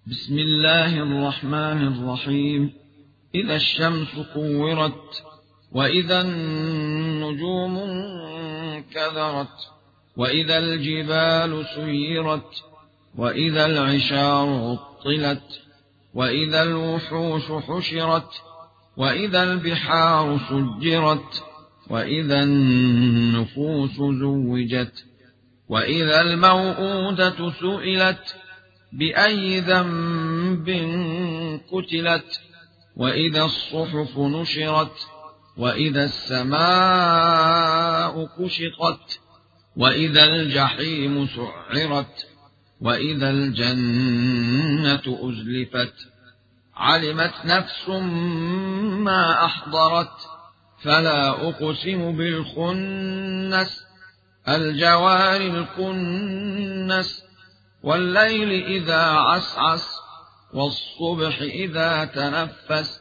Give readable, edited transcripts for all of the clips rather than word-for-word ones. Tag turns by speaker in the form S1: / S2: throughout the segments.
S1: بسم الله الرحمن الرحيم. إذا الشمس كورت، وإذا النجوم انكدرت، وإذا الجبال سيرت، وإذا العشار عطلت، وإذا الوحوش حشرت، وإذا البحار سجرت، وإذا النفوس زوجت، وإذا الموءودة سئلت بأي ذنب قتلت، وإذا الصحف نشرت، وإذا السماء كشطت، وإذا الجحيم سعرت، وإذا الجنة أزلفت. علمت نفس ما أحضرت، فلا أقسم بالخنس الجوار الكنس، والليل إذا عسعس، والصبح إذا تنفس،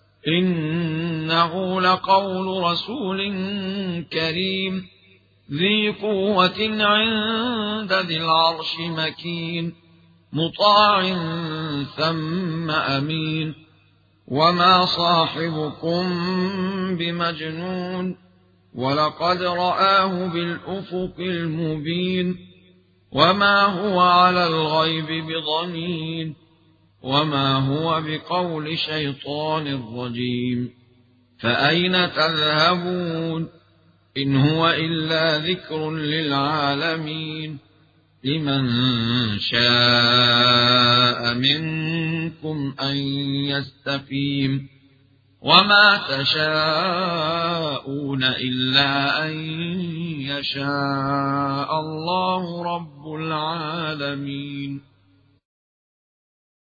S1: إنه لقول رسول كريم ذي قوة عند ذي العرش مكين، مطاع ثم أمين. وما صاحبكم بمجنون، ولقد رآه بالأفق المبين، وما هو على الغيب بضنين، وما هو بقول شيطان رجيم. فأين تذهبون؟ إن هو إلا ذكر للعالمين، لمن شاء منكم أن يستقيم. وما تشاءون إلا أن يشاء الله رب العالمين.